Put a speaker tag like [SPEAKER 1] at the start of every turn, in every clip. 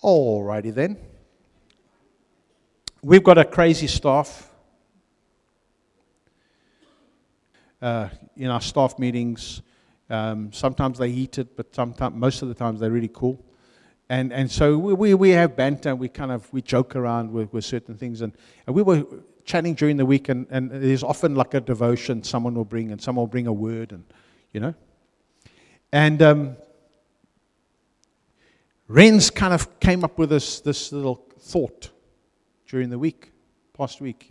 [SPEAKER 1] Alrighty then. We've got a crazy staff. In our staff meetings, sometimes they're heated, but most of the times they're really cool. And so we have banter, we joke around with certain things. And we were chatting during the week, and there's often like a devotion someone will bring, and someone will bring a word, and And Ren's kind of came up with this little thought during the past week,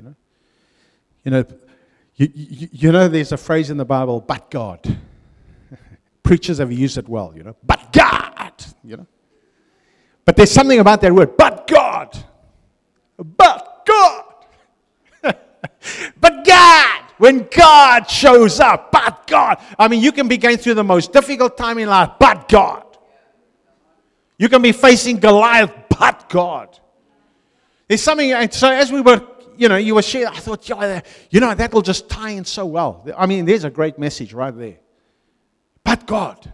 [SPEAKER 1] there's a phrase in the Bible, but God. Preachers have used it well, but God, But there's something about that word, but God. But God. But God. When God shows up, but God. I mean, you can be going through the most difficult time in life, but God. You can be facing Goliath, but God. There's something, and so as we were, you were sharing, I thought, that will just tie in so well. I mean, there's a great message right there. But God.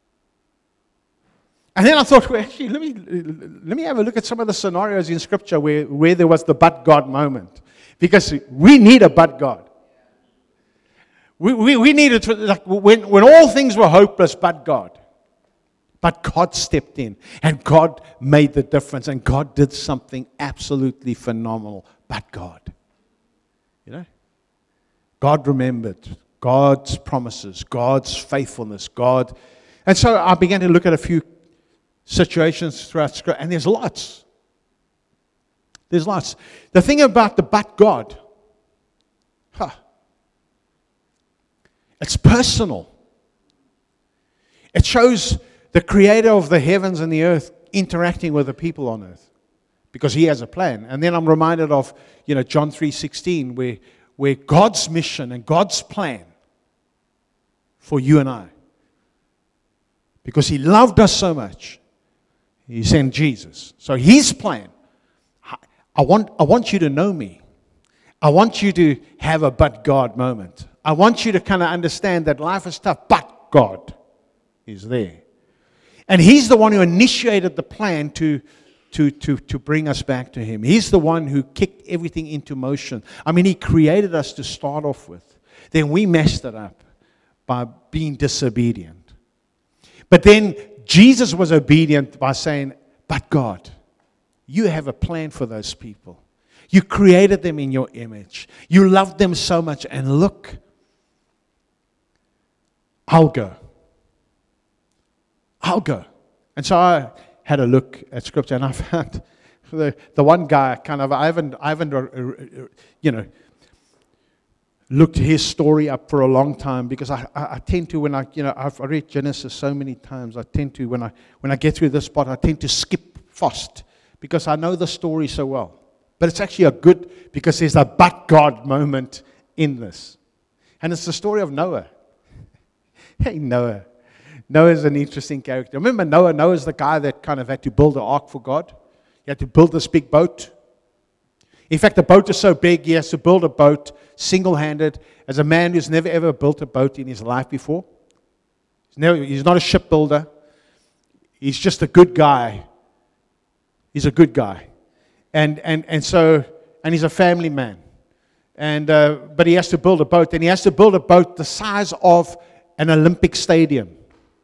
[SPEAKER 1] And then I thought, well, actually, let me have a look at some of the scenarios in Scripture where there was the but God moment. Because we need a but God. We needed to, like, when all things were hopeless, but God. But God stepped in, and God made the difference, and God did something absolutely phenomenal. But God. God remembered God's promises, God's faithfulness, God. And so I began to look at a few situations throughout Scripture, and there's lots. There's lots. The thing about the but God, it's personal. It shows the creator of the heavens and the earth interacting with the people on earth, because he has a plan. And then I'm reminded of, John 3:16, where God's mission and God's plan for you and I, because he loved us so much, he sent Jesus. So his plan, I want you to know me. I want you to have a but God moment. I want you to kind of understand that life is tough, but God is there. And he's the one who initiated the plan to bring us back to him. He's the one who kicked everything into motion. I mean, he created us to start off with. Then we messed it up by being disobedient. But then Jesus was obedient by saying, but God, you have a plan for those people. You created them in your image. You loved them so much. And look, I'll go. And so I had a look at Scripture, and I found the one guy I haven't looked his story up for a long time, because I tend to, when I've read Genesis so many times, I tend to, when I get through this part, I tend to skip fast because I know the story so well. But it's actually because there's a but God moment in this. And it's the story of Noah. Hey, Noah. Noah's an interesting character. Remember Noah? Noah's the guy that kind of had to build an ark for God. He had to build this big boat. In fact, the boat is so big, he has to build a boat single-handed as a man who's never ever built a boat in his life before. He's not a shipbuilder. He's just a good guy. He's a good guy. And he's a family man. But he has to build a boat, and he has to build a boat the size of an Olympic stadium.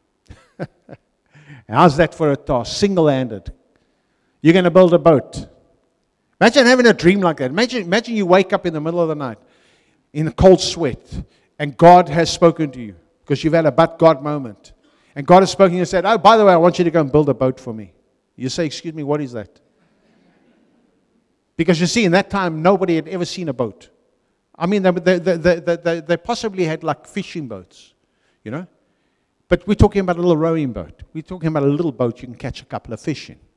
[SPEAKER 1] How's that for a task? Single-handed. You're going to build a boat. Imagine having a dream like that. Imagine you wake up in the middle of the night in a cold sweat, and God has spoken to you because you've had a but God moment. And God has spoken to you and said, oh, by the way, I want you to go and build a boat for me. You say, excuse me, what is that? Because you see, in that time, nobody had ever seen a boat. I mean, they possibly had like fishing boats, But we're talking about a little rowing boat. We're talking about a little boat you can catch a couple of fish in,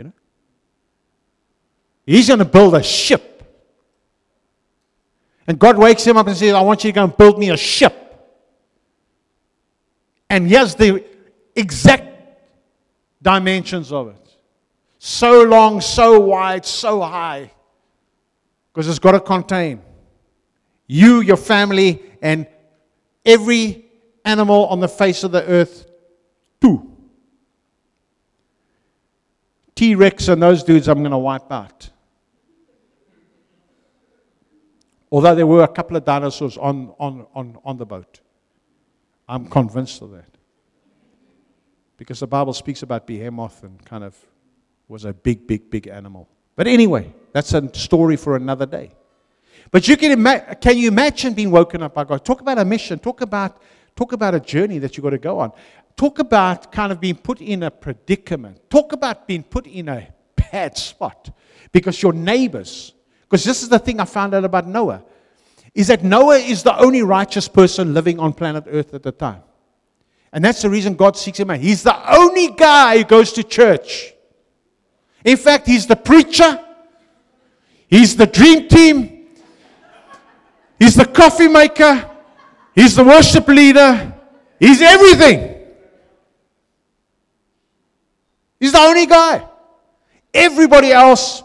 [SPEAKER 1] He's going to build a ship. And God wakes him up and says, I want you to go and build me a ship. And here's the exact dimensions of it. So long, so wide, so high. Because it's got to contain you, your family, and every animal on the face of the earth, too. T-Rex and those dudes I'm going to wipe out. Although there were a couple of dinosaurs on the boat. I'm convinced of that. Because the Bible speaks about Behemoth and kind of was a big animal. But anyway, that's a story for another day. But can you imagine being woken up by God? Talk about a mission. Talk about a journey that you've got to go on. Talk about kind of being put in a predicament. Talk about being put in a bad spot. Because your neighbors, because this is the thing I found out about Noah, is that Noah is the only righteous person living on planet Earth at the time. And that's the reason God seeks him out. He's the only guy who goes to church. In fact, he's the preacher. He's the dream team. He's the coffee maker. He's the worship leader. He's everything. He's the only guy. Everybody else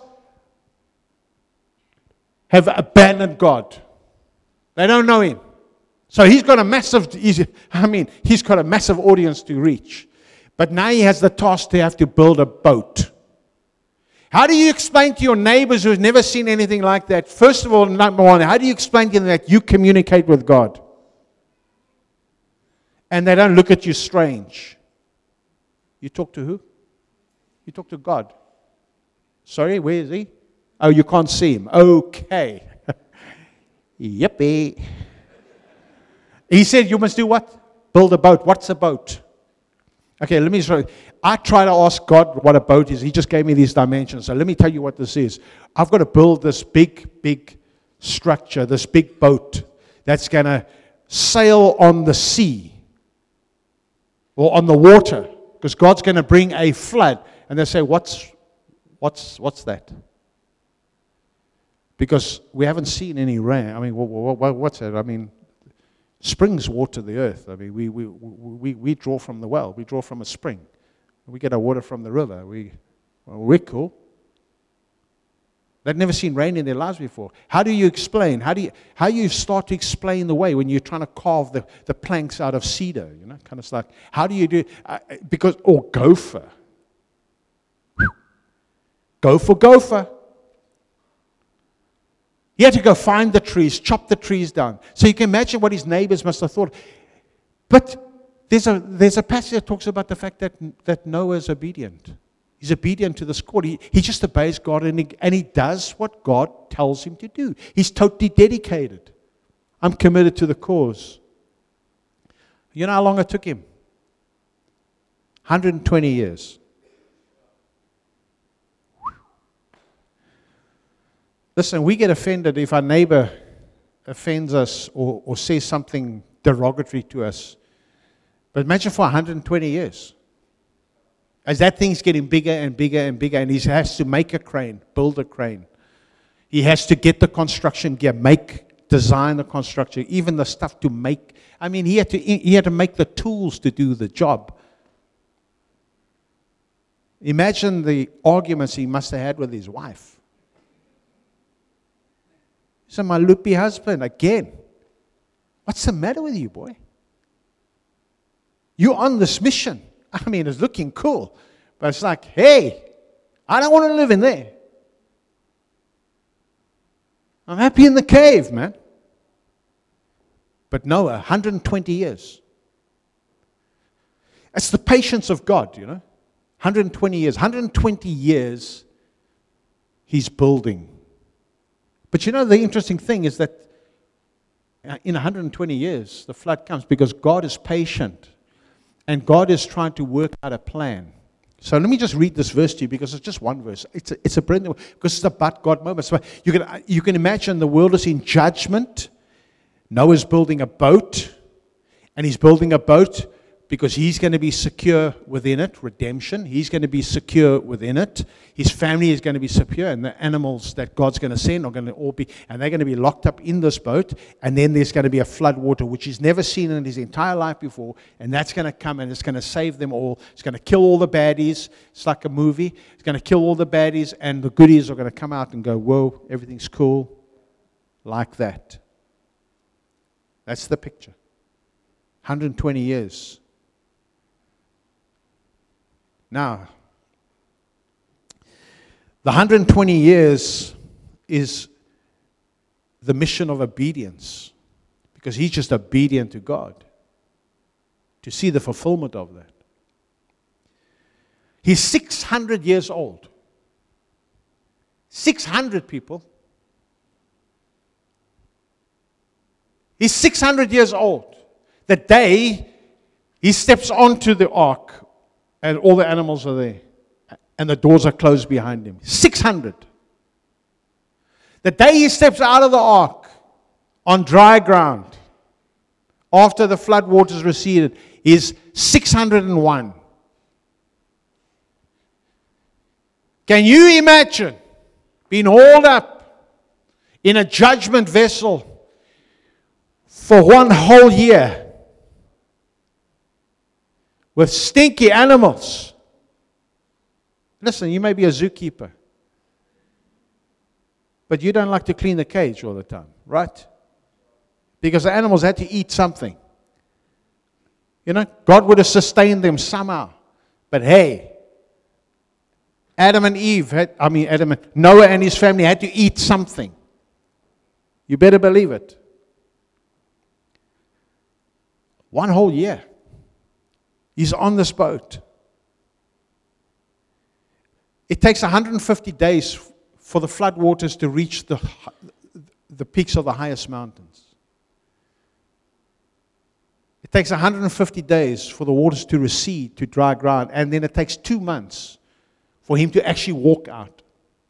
[SPEAKER 1] have abandoned God. They don't know him. So he's got a massive audience to reach. But now he has the task to have to build a boat. How do you explain to your neighbors who've never seen anything like that? First of all, number one, how do you explain to them that you communicate with God? And they don't look at you strange. You talk to who? You talk to God. Sorry, where is he? Oh, you can't see him. Okay. Yippee. He said, you must do what? Build a boat. What's a boat? Okay, let me show you. I try to ask God what a boat is. He just gave me these dimensions. So let me tell you what this is. I've got to build this big structure, this big boat that's going to sail on the sea or on the water, because God's going to bring a flood. And they say, what's that? Because we haven't seen any rain. I mean, what's that? I mean, springs water the earth. I mean, we draw from the well. We draw from a spring. We get our water from the river. We're cool. They've never seen rain in their lives before. How do you explain? How do you start to explain the way when you're trying to carve the planks out of cedar? You know, kind of like, how do you do? Gopher. Gopher. He had to go find the trees, chop the trees down. So you can imagine what his neighbors must have thought. But there's a passage that talks about the fact that Noah is obedient. He's obedient to this call. He just obeys God and he does what God tells him to do. He's totally dedicated. I'm committed to the cause. You know how long it took him? 120 years. Listen, we get offended if our neighbor offends us or says something derogatory to us. But imagine for 120 years. As that thing's getting bigger and bigger and bigger, and he has to make a crane, build a crane. He has to get the construction gear, design the construction, even the stuff to make. I mean, he had to make the tools to do the job. Imagine the arguments he must have had with his wife. So my loopy husband, again, what's the matter with you, boy? You're on this mission. I mean, it's looking cool. But it's like, hey, I don't want to live in there. I'm happy in the cave, man. But Noah, 120 years. That's the patience of God, you know. 120 years. 120 years he's building. But you know, the interesting thing is that in 120 years, the flood comes because God is patient. And God is trying to work out a plan. So let me just read this verse to you because it's just one verse. It's a brand new, because it's about God moment. So you can imagine the world is in judgment. Noah's building a boat. And he's building a boat because he's going to be secure within it. Redemption. He's going to be secure within it. His family is going to be secure. And the animals that God's going to send are going to all be, and they're going to be locked up in this boat. And then there's going to be a flood water, which he's never seen in his entire life before. And that's going to come and it's going to save them all. It's going to kill all the baddies. It's like a movie. It's going to kill all the baddies, and the goodies are going to come out and go, whoa, everything's cool. Like that. That's the picture. 120 years. Now, The 120 years is the mission of obedience, because he's just obedient to God to see the fulfillment of that. He's 600 years old. 600 people. He's 600 years old. The day he steps onto the ark and all the animals are there and the doors are closed behind him. 600. The day he steps out of the ark on dry ground after the flood waters receded is 601. Can you imagine being hauled up in a judgment vessel for one whole year with stinky animals? Listen, you may be a zookeeper, but you don't like to clean the cage all the time, right? Because the animals had to eat something. You know, God would have sustained them somehow. But hey, Noah and his family had to eat something. You better believe it. One whole year. He's on this boat. It takes 150 days for the flood waters to reach the peaks of the highest mountains. It takes 150 days for the waters to recede to dry ground, and then it takes 2 months for him to actually walk out.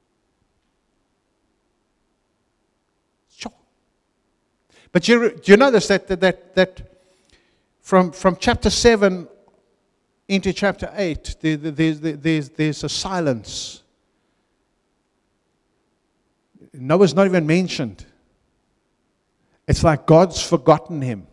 [SPEAKER 1] Sure. But do you notice that from chapter 7 into chapter 8, there's a silence. Noah's not even mentioned. It's like God's forgotten him.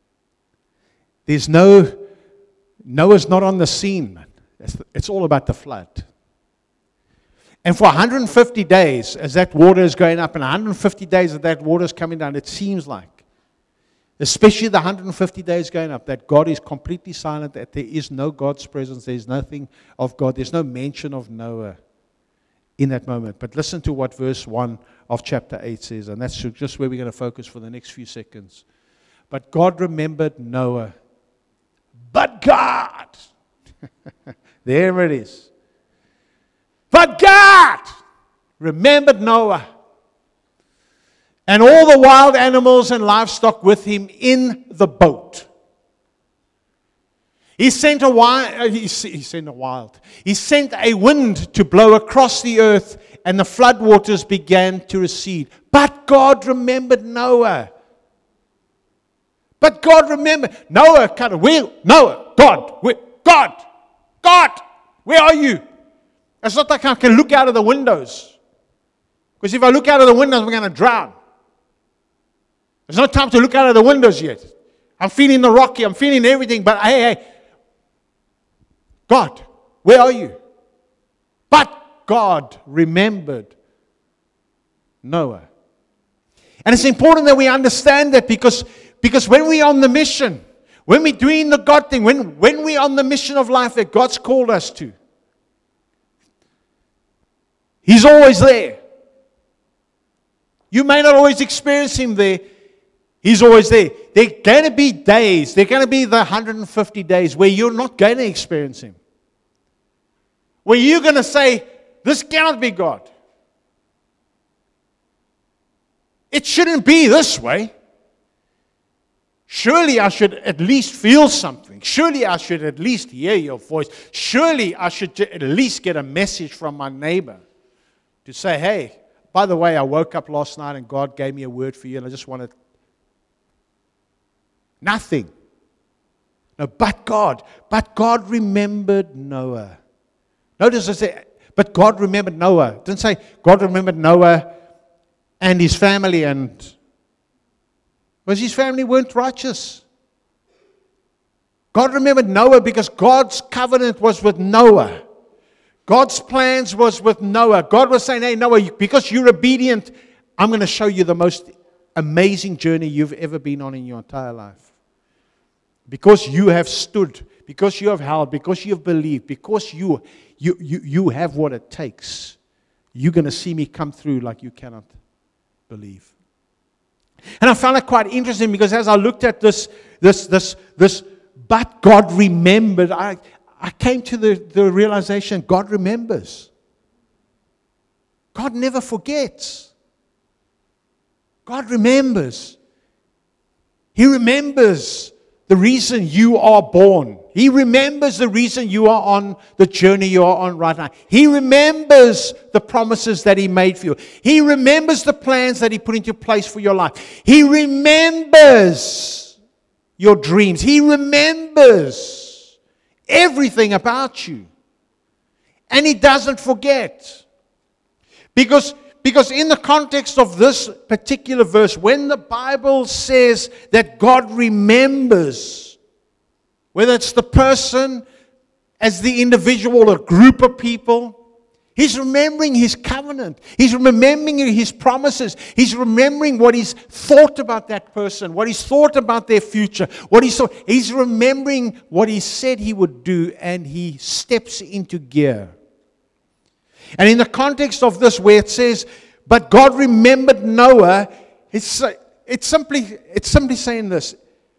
[SPEAKER 1] Noah's not on the scene, man. It's all about the flood. And for 150 days, as that water is going up, and 150 days that water is coming down, it seems like, especially the 150 days going up, that God is completely silent, that there is no God's presence, there is nothing of God, there's no mention of Noah in that moment. But listen to what verse 1 of chapter 8 says, and that's just where we're going to focus for the next few seconds. But God remembered Noah. But God, there it is. But God remembered Noah and all the wild animals and livestock with him in the boat. He sent a wind to blow across the earth, and the flood waters began to recede. But God remembered Noah. But God remembered. Noah, God, where are you? It's not like I can look out of the windows. Because if I look out of the windows, I'm going to drown. There's no time to look out of the windows yet. I'm feeling the rocky, I'm feeling everything, but hey, God, where are you? But God remembered Noah. And it's important that we understand that because when we're on the mission, when we're doing the God thing, when we're on the mission of life that God's called us to, He's always there. You may not always experience Him there. He's always there. There are going to be days, there are going to be the 150 days where you're not going to experience Him. Where you're going to say, this cannot be God. It shouldn't be this way. Surely I should at least feel something. Surely I should at least hear your voice. Surely I should at least get a message from my neighbor to say, hey, by the way, I woke up last night and God gave me a word for you and I just wanted nothing. No, but God remembered Noah. Notice I say, but God remembered Noah. It didn't say God remembered Noah and his family, and because his family weren't righteous. God remembered Noah because God's covenant was with Noah. God's plans was with Noah. God was saying, hey, Noah, because you're obedient, I'm going to show you the most amazing journey you've ever been on in your entire life. Because you have stood, because you have held, because you have believed, because you have what it takes you're going to see me come through like you cannot believe. And I found it quite interesting because as I looked at this, but God remembered, I came to the realization God remembers. God never forgets. God remembers. He remembers the reason you are born. He remembers the reason you are on the journey you are on right now. He remembers the promises that He made for you. He remembers the plans that He put into place for your life. He remembers your dreams. He remembers everything about you. And He doesn't forget. Because in the context of this particular verse, when the Bible says that God remembers, whether it's the person as the individual or a group of people, He's remembering His covenant. He's remembering His promises. He's remembering what He's thought about that person, what He's thought about their future, He's remembering what He said He would do, and He steps into gear. And in the context of this, where it says, but God remembered Noah, it's simply saying this.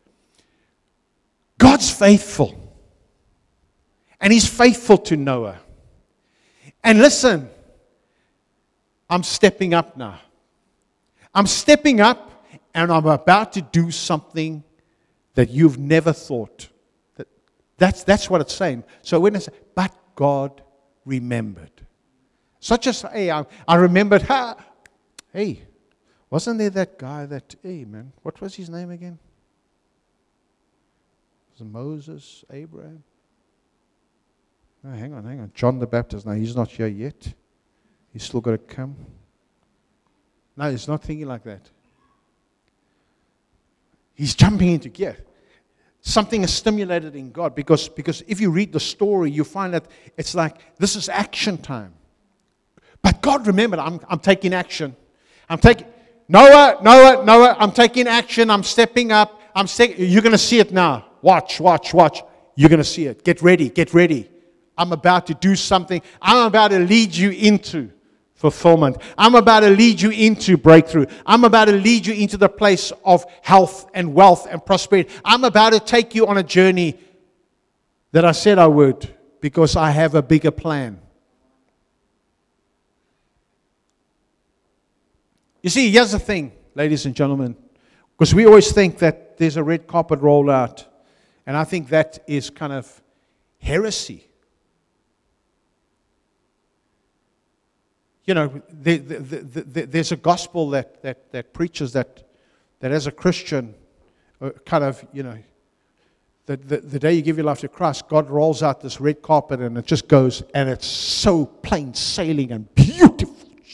[SPEAKER 1] God's faithful. And He's faithful to Noah. And listen, I'm stepping up now. I'm stepping up and I'm about to do something that you've never thought. That's what it's saying. So when it's, but God remembered. Such as, hey, I remembered, hey, wasn't there that guy what was his name again? Was it Moses, Abraham? No, hang on. John the Baptist. No, he's not here yet. He's still got to come. No, he's not thinking like that. He's jumping into gear. Something is stimulated in God because if you read the story, you find that it's like, this is action time. But God remembered, I'm taking action. Noah, I'm taking action. I'm stepping up. You're going to see it now. Watch. You're going to see it. Get ready. I'm about to do something. I'm about to lead you into fulfillment. I'm about to lead you into breakthrough. I'm about to lead you into the place of health and wealth and prosperity. I'm about to take you on a journey that I said I would because I have a bigger plan. You see, here's the thing, ladies and gentlemen, because we always think that there's a red carpet rollout, and I think that is kind of heresy. You know, there's a gospel that preaches that as a Christian, kind of, you know, the day you give your life to Christ, God rolls out this red carpet and it just goes, and it's so plain sailing and beautiful.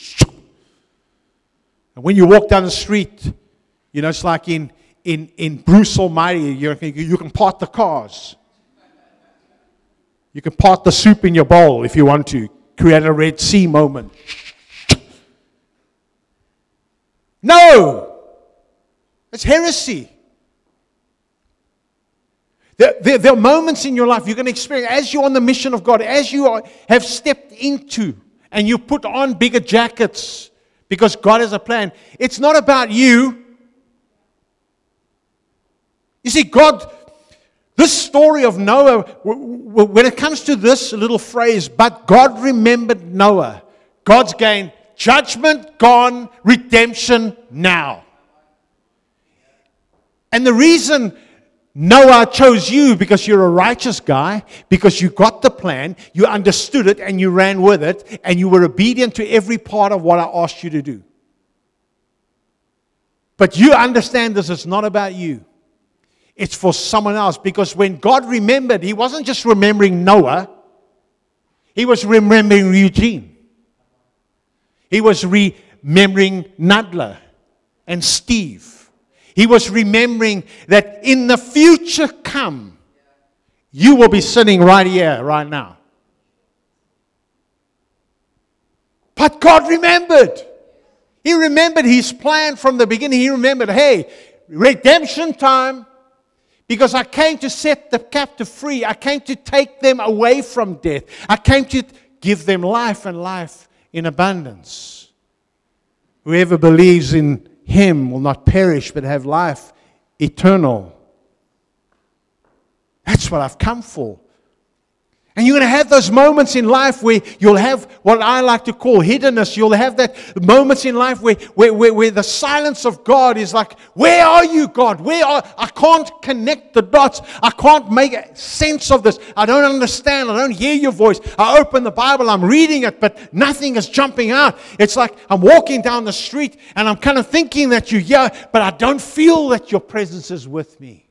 [SPEAKER 1] And when you walk down the street, you know, it's like in Bruce Almighty, you can part the cars. You can part the soup in your bowl if you want to. Create a Red Sea moment. No! It's heresy. There are moments in your life you're going to experience, as you're on the mission of God, as you have stepped into, and you put on bigger jackets, because God has a plan. It's not about you. You see, God, this story of Noah, when it comes to this little phrase, but God remembered Noah, God's gained judgment gone, redemption now. And the reason Noah chose you, because you're a righteous guy, because you got the plan, you understood it, and you ran with it, and you were obedient to every part of what I asked you to do. But you understand this is not about you. It's for someone else, because when God remembered, He wasn't just remembering Noah, He was remembering Eugene. He was remembering Nadla and Steve. He was remembering that in the future come, you will be sitting right here, right now. But God remembered. He remembered His plan from the beginning. He remembered, hey, redemption time, because I came to set the captive free. I came to take them away from death. I came to give them life and life in abundance. Whoever believes in Him will not perish but have life eternal. That's what I've come for. And you're going to have those moments in life where you'll have what I like to call hiddenness. You'll have that moments in life where the silence of God is like, where are you, God? I can't connect the dots. I can't make sense of this. I don't understand. I don't hear your voice. I open the Bible, I'm reading it, but nothing is jumping out. It's like I'm walking down the street and I'm kind of thinking that you're here, but I don't feel that your presence is with me.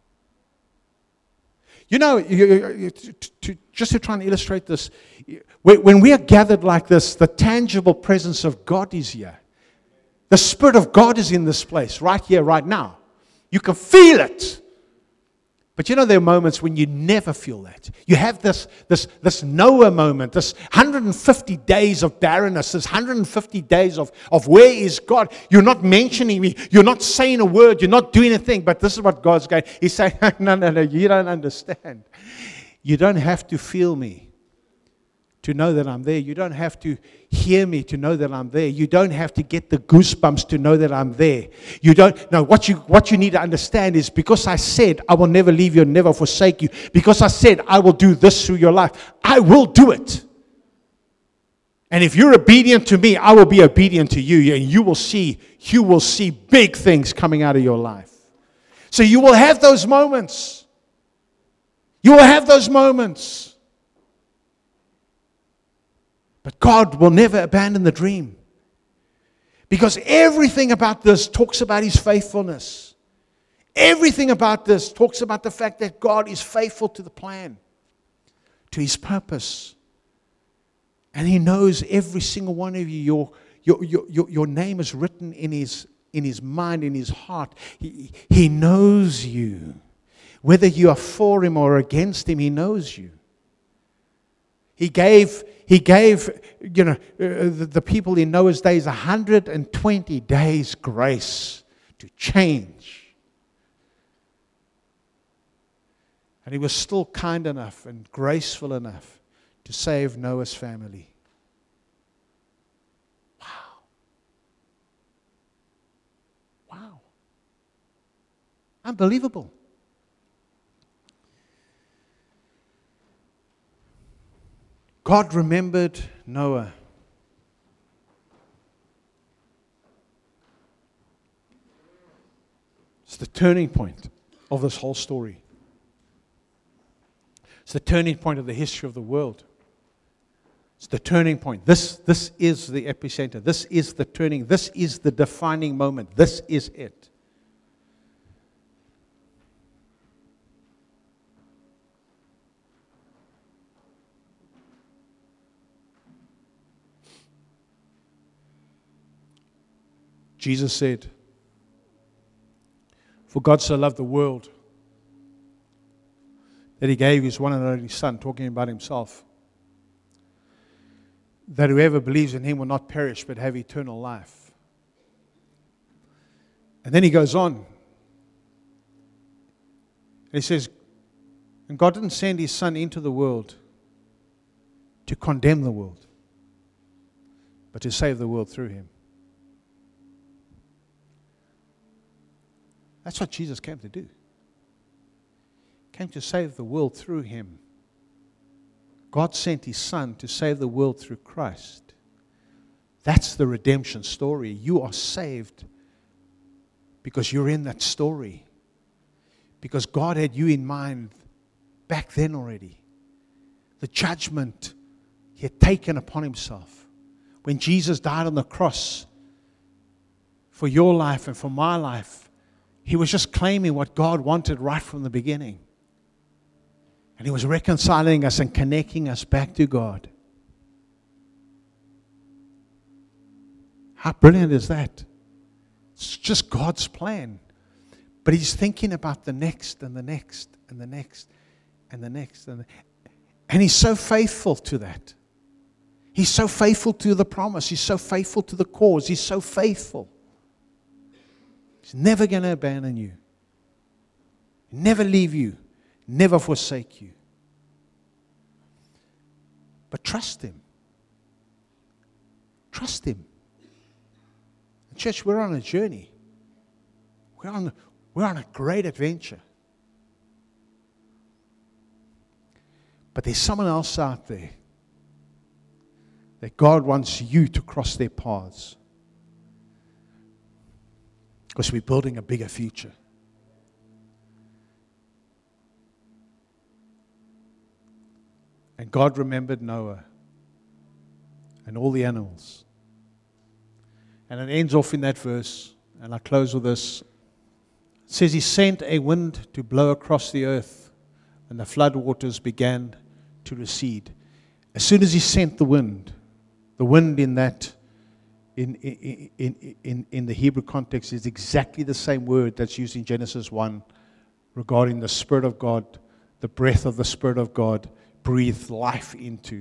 [SPEAKER 1] You know, just to try and illustrate this, when we are gathered like this, the tangible presence of God is here. The Spirit of God is in this place, right here, right now. You can feel it. But you know, there are moments when you never feel that. You have this Noah moment, this 150 days of barrenness, this 150 days of where is God? You're not mentioning me. You're not saying a word. You're not doing a thing. But this is what God's going. He's saying, no, you don't understand. You don't have to feel me to know that I'm there. You don't have to hear me to know that I'm there. You don't have to get the goosebumps to know that I'm there. You don't know what you need to understand is because I said I will never leave you and never forsake you. Because I said I will do this through your life. I will do it. And if you're obedient to me, I will be obedient to you, and you will see big things coming out of your life. So you will have those moments. You will have those moments. But God will never abandon the dream. Because everything about this talks about His faithfulness. Everything about this talks about the fact that God is faithful to the plan, to His purpose. And He knows every single one of you. Your name is written in His mind, in His heart. He knows you. Whether you are for Him or against Him, He knows you. He gave the people in Noah's days 120 days grace to change. And He was still kind enough and graceful enough to save Noah's family. Wow. Unbelievable. God remembered Noah. It's the turning point of this whole story. It's the turning point of the history of the world. It's the turning point. This is the epicenter. This is the turning. This is the defining moment. This is it. Jesus said, "For God so loved the world that He gave His one and only Son," talking about Himself, "that whoever believes in Him will not perish but have eternal life." And then He goes on. And He says, "And God didn't send His Son into the world to condemn the world, but to save the world through Him." That's what Jesus came to do. He came to save the world through Him. God sent His Son to save the world through Christ. That's the redemption story. You are saved because you're in that story. Because God had you in mind back then already. The judgment He had taken upon Himself. When Jesus died on the cross for your life and for my life, He was just claiming what God wanted right from the beginning. And He was reconciling us and connecting us back to God. How brilliant is that? It's just God's plan. But He's thinking about the next and the next and the next and the next. And He's so faithful to that. He's so faithful to the promise. He's so faithful to the cause. He's so faithful. He's never going to abandon you. Never leave you. Never forsake you. But trust Him. Trust Him. Church, we're on a journey. We're on a great adventure. But there's someone else out there that God wants you to cross their paths. Because we're building a bigger future. And God remembered Noah and all the animals. And it ends off in that verse, and I close with this. It says, He sent a wind to blow across the earth, and the flood waters began to recede. As soon as He sent the wind in that, in the Hebrew context is exactly the same word that's used in Genesis 1 regarding the Spirit of God, the breath of the Spirit of God breathed life into.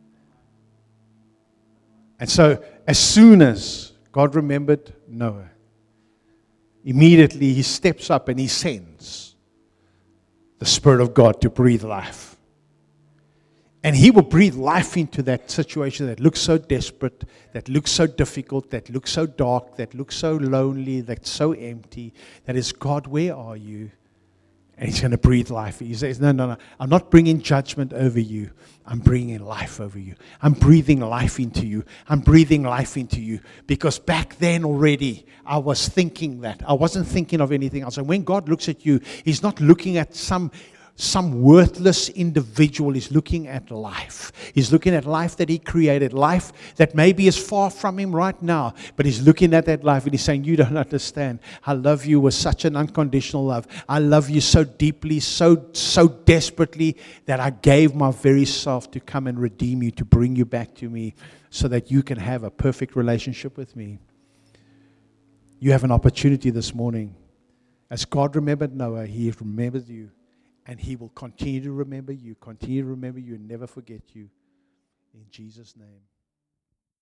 [SPEAKER 1] And so, as soon as God remembered Noah, immediately He steps up and He sends the Spirit of God to breathe life. And He will breathe life into that situation that looks so desperate, that looks so difficult, that looks so dark, that looks so lonely, that's so empty. That is, God, where are you? And He's going to breathe life. He says, no. I'm not bringing judgment over you. I'm bringing life over you. I'm breathing life into you. I'm breathing life into you. Because back then already, I was thinking that. I wasn't thinking of anything else. And when God looks at you, He's not looking at some worthless individual. Is looking at life. He's looking at life that He created, life that maybe is far from Him right now, but He's looking at that life and He's saying, you don't understand. I love you with such an unconditional love. I love you so deeply, so desperately, that I gave my very self to come and redeem you, to bring you back to me, so that you can have a perfect relationship with me. You have an opportunity this morning. As God remembered Noah, He remembers you. And He will continue to remember you, and never forget you. In Jesus' name.